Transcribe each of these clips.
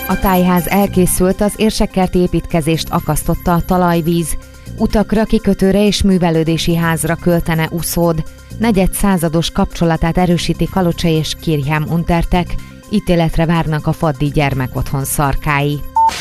A tájház elkészült, az érsekkerti építkezést akasztotta a talajvíz. Utakra, kikötőre és művelődési házra költene Uszód. Negyedszázados kapcsolatát erősíti Kalocsai és Kirchheim Untertek. Ítéletre várnak a Faddi gyermekotthon szarkái.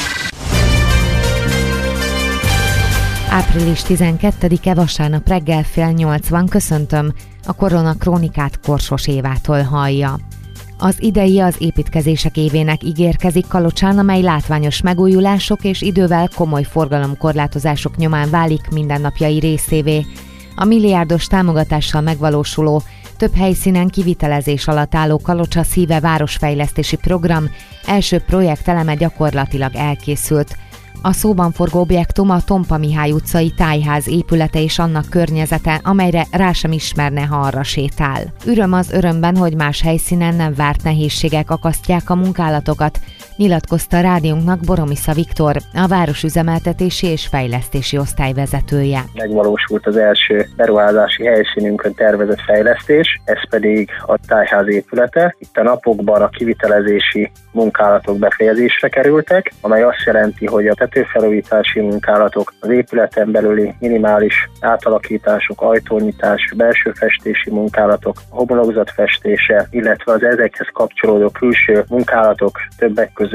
Április 12-e vasárnap reggel 7:30 köszöntöm. A Korona Krónikát Korsos Évától hallja. Az idei az építkezések évének ígérkezik Kalocsán, amely látványos megújulások és idővel komoly forgalomkorlátozások nyomán válik mindennapjai részévé. A milliárdos támogatással megvalósuló, több helyszínen kivitelezés alatt álló Kalocsa szíve városfejlesztési program első projekteleme gyakorlatilag elkészült. A szóban forgó objektum a Tompa Mihály utcai tájház épülete és annak környezete, amelyre rá sem ismerne, ha arra sétál. Öröm az örömben, hogy más helyszínen nem várt nehézségek akasztják a munkálatokat, nyilatkozta a rádiónknak Boromisza Viktor, a városüzemeltetési és fejlesztési osztály vezetője. Megvalósult az első beruházási helyszínünkön tervezett fejlesztés, ez pedig a tájház épülete. Itt a napokban a kivitelezési munkálatok befejezésre kerültek, amely azt jelenti, hogy a tetőfelújítási munkálatok, az épületen belüli minimális átalakítások, ajtónyitás, belső festési munkálatok, homlokzat festése, illetve az ezekhez kapcsolódó külső munkálatok, többek között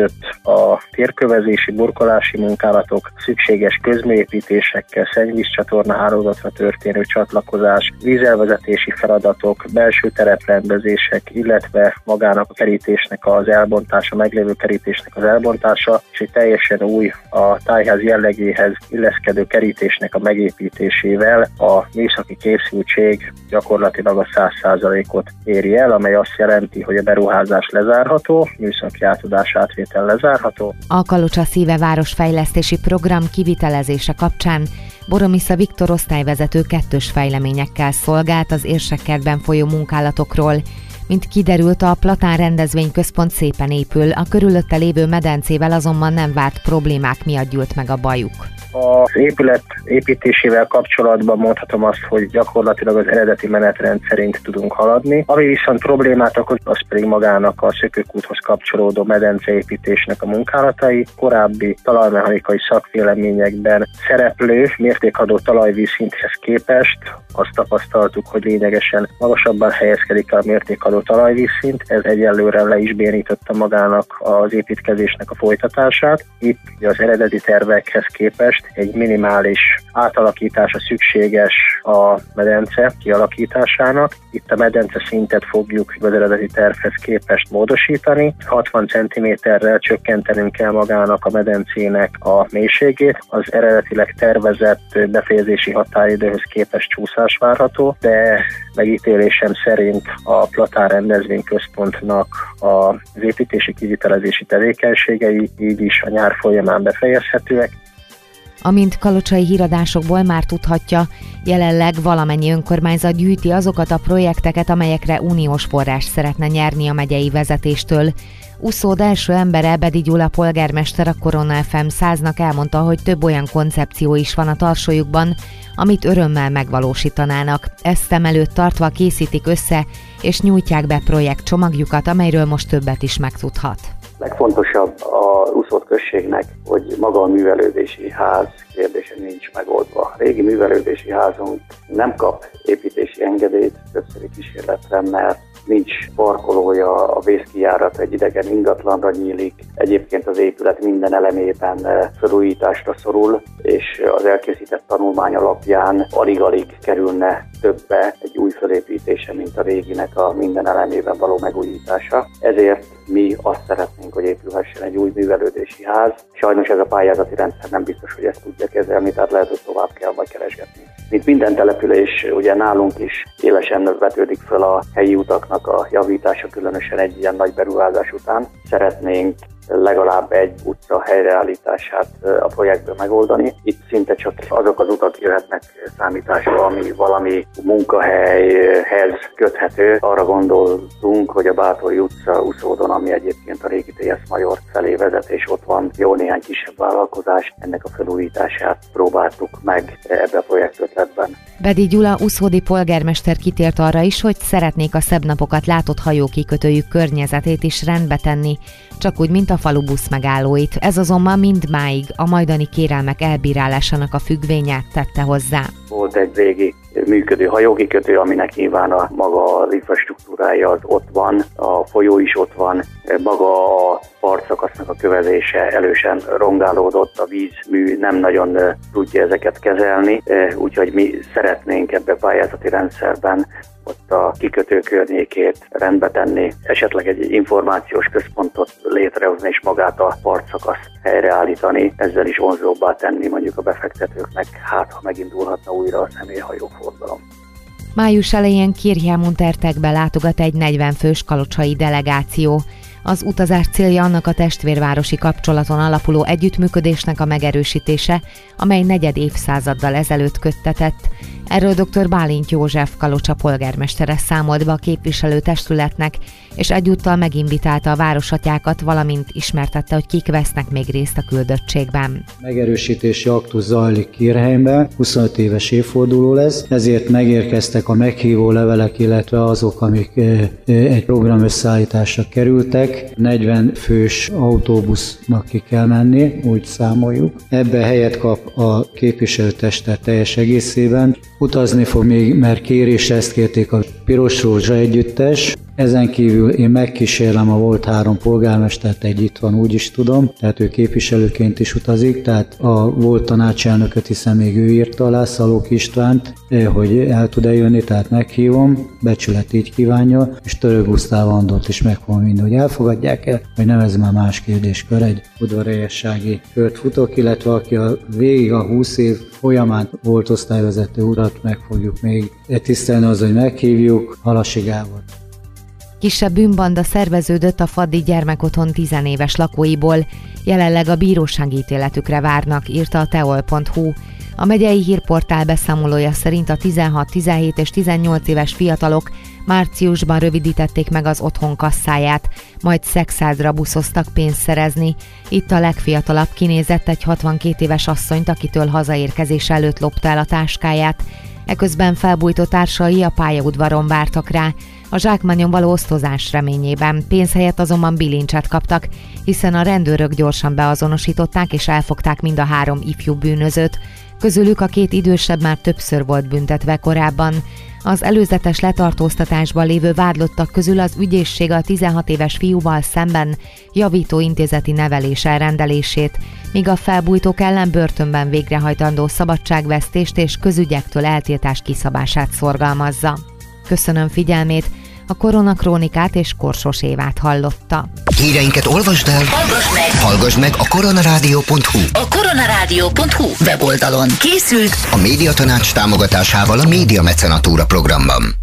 a térkövezési, burkolási munkálatok, szükséges közműépítésekkel, szennyvízcsatorna hálózatra történő csatlakozás, vízelvezetési feladatok, belső tereprendezések, illetve magának a kerítésnek az elbontása, meglévő kerítésnek az elbontása, és egy teljesen új, a tájház jellegéhez illeszkedő kerítésnek a megépítésével a műszaki készültség gyakorlatilag a 100%-ot éri el, amely azt jelenti, hogy a beruházás lezárható, műszaki átadás átvétel lezárható. A Kalocsa szíve városfejlesztési program kivitelezése kapcsán Boromisza Viktor osztályvezető kettős fejleményekkel szolgált az Érsekkertben folyó munkálatokról. Mint kiderült, a Platán rendezvényközpont szépen épül, a körülötte lévő medencével azonban nem várt problémák miatt gyűlt meg a bajuk. Az épület építésével kapcsolatban mondhatom azt, hogy gyakorlatilag az eredeti menetrend szerint tudunk haladni. Ami viszont problémát okoz, az pedig magának a szökőkúthoz kapcsolódó medenceépítésnek a munkálatai. Korábbi talajmechanikai szakvéleményekben szereplő mértékadó talajvízszinthez képest azt tapasztaltuk, hogy lényegesen magasabban helyezkedik el a mértékadó talajvízszint. Ez egyelőre le is bénította magának az építkezésnek a folytatását. Itt az eredeti tervekhez képest egy minimális átalakítása szükséges a medence kialakításának. Itt a medence szintet fogjuk az eredeti tervhez képest módosítani. 60 cm-rel csökkentenünk kell magának a medencének a mélységét. Az eredetileg tervezett befejezési határidőhöz képest csúszás várható, de megítélésem szerint a Platán rendezvényközpontnak az építési kivitelezési tevékenységei így is a nyár folyamán befejezhetőek. Amint kalocsai híradásokból már tudhatja, jelenleg valamennyi önkormányzat gyűjti azokat a projekteket, amelyekre uniós forrás szeretne nyerni a megyei vezetéstől. Uszód első embere, Bedi Gyula polgármester a Korona FM 100-nak elmondta, hogy több olyan koncepció is van a tarsolyukban, amit örömmel megvalósítanának. Ezt szem előtt tartva készítik össze, és nyújtják be projektcsomagjukat, amelyről most többet is megtudhat. Legfontosabb a Uszód községnek, hogy maga a művelődési ház kérdése nincs megoldva. A régi művelődési házunk nem kap építési engedélyt többszöri kísérletre, mert nincs parkolója, a vészkijárat egy idegen ingatlanra nyílik. Egyébként az épület minden elemében felújításra szorul, és az elkészített tanulmány alapján alig-alig kerülne többe egy új felépítése, mint a réginek a minden elemében való megújítása. Ezért mi azt szeretnénk, hogy épülhessen egy új művelődési ház. Sajnos ez a pályázati rendszer nem biztos, hogy ezt tudja kezelni, tehát lehet, hogy tovább kell majd keresgetni. Mint minden település, ugye nálunk is élesen vetődik föl a helyi utaknak a javítása, különösen egy ilyen nagy beruházás után. Szeretnénk legalább egy utca helyreállítását a projektből megoldani. Itt szinte csak azok az utak jöhetnek számításba, ami valami munkahelyhez köthető. Arra gondoltunk, hogy a Bátori utca Uszódon, ami egyébként a régi TS Major felé vezet, és ott van jó néhány kisebb vállalkozás, ennek a felújítását próbáltuk meg ebbe a projektötletben. Bedi Gyula uszódi polgármester kitért arra is, hogy szeretnék a szebb napokat látott hajókikötőjük környezetét is rendbe tenni, csak úgy, mint a falu buszmegállóit. Ez azonban mindmáig a majdani kérelmek elbírálásának a függvényét tette hozzá. Volt egy régi működő hajókikötő, aminek nyilván a maga az infrastruktúrája az ott van, a folyó is ott van, maga a partszakasznak a kövezése elősen rongálódott, a vízmű nem nagyon tudja ezeket kezelni, úgyhogy mi szeretnénk ebbe a pályázati rendszerben ott a kikötő környékét rendbe tenni, esetleg egy információs központot létrehozni és magát a partszakaszt helyreállítani, ezzel is vonzóbbá tenni mondjuk a befektetőknek, ha megindulhatna újra a személyhajóforgalom. Május elején Kirjálmuntertekbe látogat egy 40 fős kalocsai delegáció. Az utazás célja annak a testvérvárosi kapcsolaton alapuló együttműködésnek a megerősítése, amely negyed évszázaddal ezelőtt köttetett. Erről dr. Bálint József Kalocsa polgármestere számolt be a képviselőtestületnek, és egyúttal meginvitálta a városatyákat, valamint ismertette, hogy kik vesznek még részt a küldöttségben. Megerősítési aktus zajlik Kirhelyben, 25 éves évforduló lesz, ezért megérkeztek a meghívó levelek, illetve azok, amik egy program összeállításra kerültek. 40 fős autóbusznak ki kell menni, úgy számoljuk. Ebben helyet kap a képviselőtestület teljes egészében. Utazni fog még, mert kérésre ezt kérték a Piros Rózsa együttes. Ezen kívül én megkísérlem a volt 3 polgármestert, egy itt van, úgy is tudom, tehát ő képviselőként is utazik, tehát a volt tanácselnököt, hiszen még ő írta alá, Szalók Istvánt, hogy el tud-e jönni, tehát meghívom, becsület így kívánja, és Török Gusztáv Andort is meg fogom vinni, hogy elfogadják el, vagy nem, ez már más kérdéskör, egy udvariassági kört futok, illetve aki végig a 20 év folyamán volt osztályvezető urat, meg fogjuk még tisztelni az, hogy meghívjuk, Halasi Gábor. Kisebb bűnbanda szerveződött a Faddi gyermekotthon 10 éves lakóiból. Jelenleg a bírósági ítéletükre várnak, írta a teol.hu. A megyei hírportál beszámolója szerint a 16, 17 és 18 éves fiatalok márciusban rövidítették meg az otthon kasszáját, majd Szexádra buszoztak pénzt szerezni. Itt a legfiatalabb kinézett egy 62 éves asszonyt, akitől hazaérkezés előtt lopta el a táskáját. Eközben felbújtó társai a pályaudvaron vártak rá, a zsákmányon való osztozás reményében. Pénz helyett azonban bilincset kaptak, hiszen a rendőrök gyorsan beazonosították és elfogták mind a 3 ifjú bűnözőt. Közülük a 2 idősebb már többször volt büntetve korábban. Az előzetes letartóztatásban lévő vádlottak közül az ügyészség a 16 éves fiúval szemben javító intézeti nevelés elrendelését, míg a felbújtók ellen börtönben végrehajtandó szabadságvesztést és közügyektől eltiltás kiszabását szorgalmazza. Köszönöm figyelmét, a Koronakrónikát és Korsos Évát hallotta. Híreinket olvasd el, hallgass meg a koronarádió.hu. A koronarádió.hu weboldalon készült a Médiatanács támogatásával a Média Mecenatúra programban.